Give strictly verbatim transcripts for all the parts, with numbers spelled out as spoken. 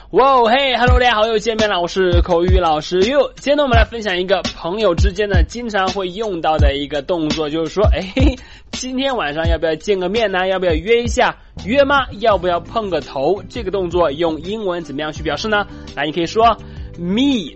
哇嘿 ，Hello， 大家好，又见面了，我是口语老师 You。今天呢，我们来分享一个朋友之间呢经常会用到的一个动作，就是说，哎，今天晚上要不要见个面呢？要不要约一下？约吗？要不要碰个头？这个动作用英文怎么样去表示呢？来，你可以说 meet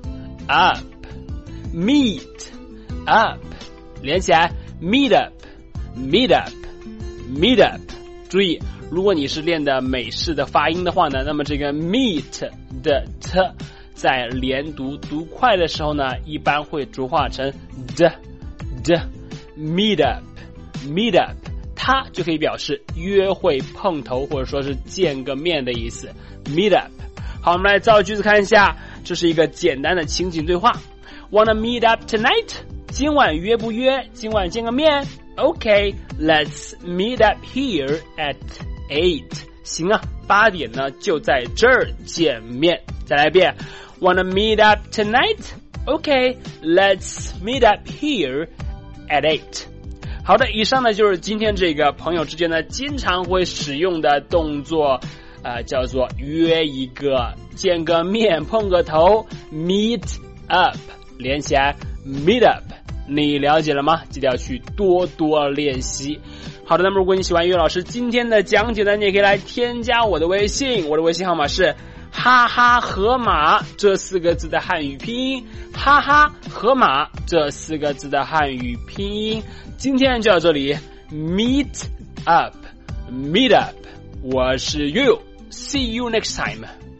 up，meet up， 连起来 meet up，meet up，meet up。注意。如果你是练的美式的发音的话呢，那么这个 meet 的 t 在连读读快的时候呢，一般会浊化成 d d meet up meet up， 它就可以表示约会碰头或者说是见个面的意思 meet up。 好，我们来造句子看一下，这是一个简单的情景对话。 Wanna meet up tonight？ 今晚约不约？今晚见个面？ OK, let's meet up here at eight。 行啊，八点呢就在这儿见面。再来一遍 Wanna meet up tonight? Okay, let's meet up here at eight。 好的，以上呢就是今天这个朋友之间呢经常会使用的动作，呃，叫做约一个，见个面，碰个头 meet up， 连起来 meet up。你了解了吗？记得要去多多练习。好的，那么如果你喜欢岳老师今天的讲解呢，你也可以来添加我的微信，我的微信号码是哈哈河马这四个字的汉语拼音，哈哈河马这四个字的汉语拼音。今天就到这里 ，meet up，meet up， 我是 You，see you next time。